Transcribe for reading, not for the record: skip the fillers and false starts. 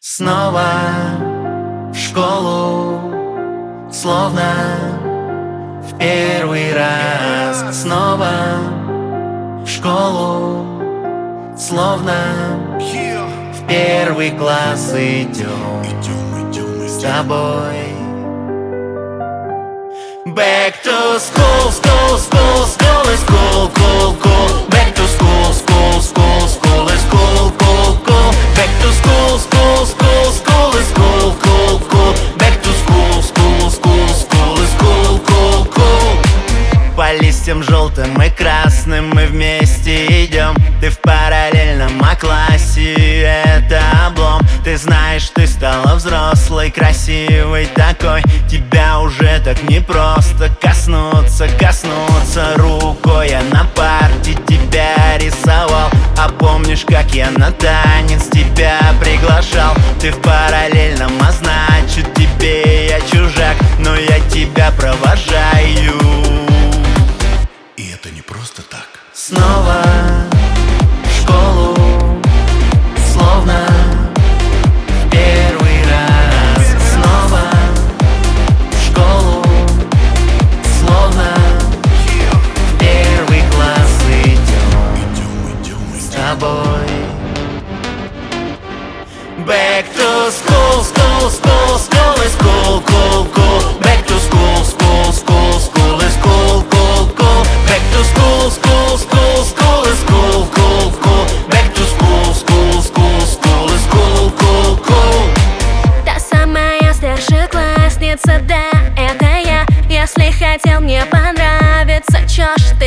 Снова в школу, словно в первый раз. Снова в школу, словно в первый класс идем с тобой. Back to school, school, school, school is cool, cool, cool. Back to school, school, school, school is cool, cool, cool. Back to school, school, school, school is cool, cool, cool. Back to school, school, school, school is cool, cool, cool. По листьям желтым и красным мы вместе идем. Ты в параллельном классе, это облом. Ты знаешь, ты стала взрослой, красивой такой. Тебя уже так непросто коснуться рукой. Я на парте тебя рисовал. А помнишь, как я на танец тебя приглашал? Ты в параллельном, а значит тебе я чужак. Но я тебя провожаю. И это не просто так. Снова в школу, словно в первый раз. Снова в школу, словно в первый класс идем с тобой. Back to school, school, school, school is cool, cool, cool. Back to school, school, school, school is cool, cool, cool. Back to school, school, school, school is cool, cool, cool. Back to school, school, school, school is cool, cool, cool. Та самая старшеклассница, да, это я. Если хотел мне понравиться, чё ж ты